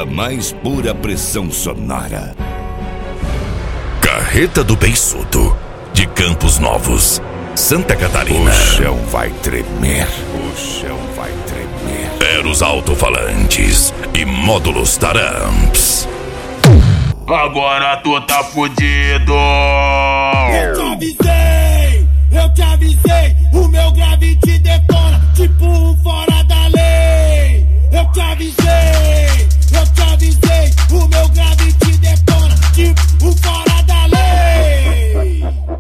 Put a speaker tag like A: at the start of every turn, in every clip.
A: A mais pura pressão sonora.
B: Carreta do Beiçudo, de Campos Novos, Santa Catarina.
A: O chão vai tremer. O chão vai tremer.
B: Eros alto-falantes e módulos Taramps.
C: Agora tu tá fudido.
D: Eu te avisei, o meu grave te detona, tipo um fora da lei. Eu te avisei, o meu grave te detona, tipo um fora da lei.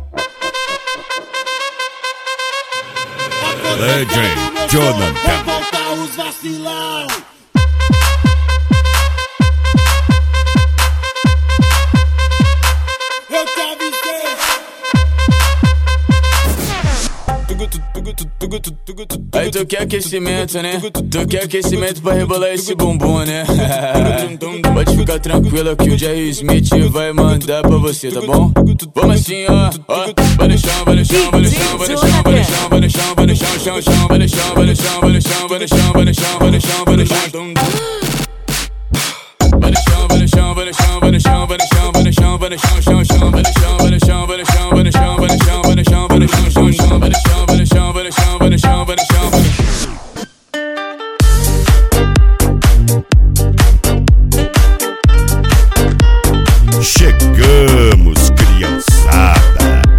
A: DJ Jonathan.
D: Vou voltar os vacilão. Eu te avisei.
E: Aí tu quer aquecimento, né? Tu quer aquecimento pra rebolar esse bumbum, né? Pode ficar tranquilo que o Jerry Smith vai mandar pra você, tá bom? Vamos assim, ó. Vai no chão, vai no chão, vai no chão, vai no chão, vai no chão, vai no chão, vai no chão, chão, chão, vai no chão, vai no chão, vai no chão, vai no chão, vai no chão, vai no chão, vai no chão. Vai no chão, vai no chão, vai no chão, vai no chão, vai no chão, vai no chão, vai no chão, chão, chão, vai no chão, vai no chão, vai no chão, vai no chão, vai no chão, vai no chão, vai no chão, chão, chão, vai no chão, vai no chão, vai no chão, vai no chão, vai no chão, vai no chão.
A: Chegamos, criançada.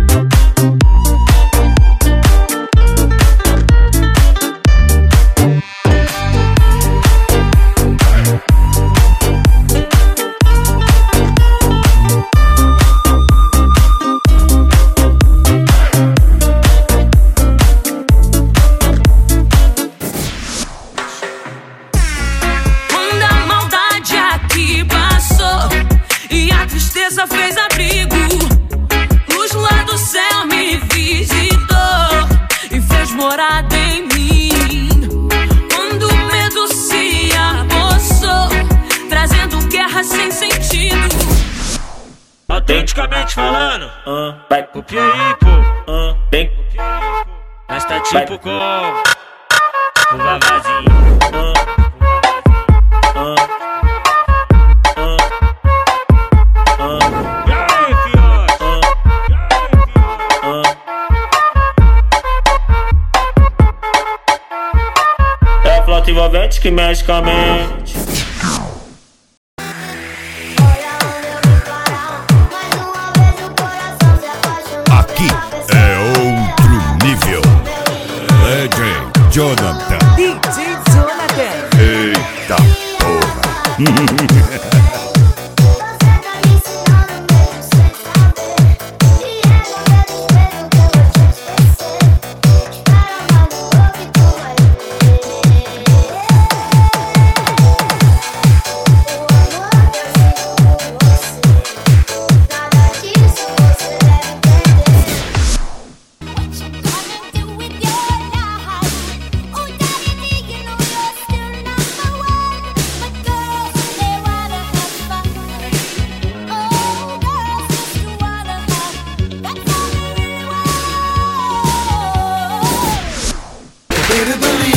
F: Quando a maldade aqui passou e a tristeza fez abrigo, luz lá do céu me visitou e fez morada em mim. Quando o medo se apossou, trazendo guerra sem sentido.
C: Autenticamente falando, vai pro Piauí, pô. Vem, mas tá tipo com o Vavazinho. E aí, fiote? É a flauta envolvente que mexe com a mente.
A: Aqui é outro nível. DJ Jonathan.
G: DJ Jonathan.
A: Eita porra.
D: Better believe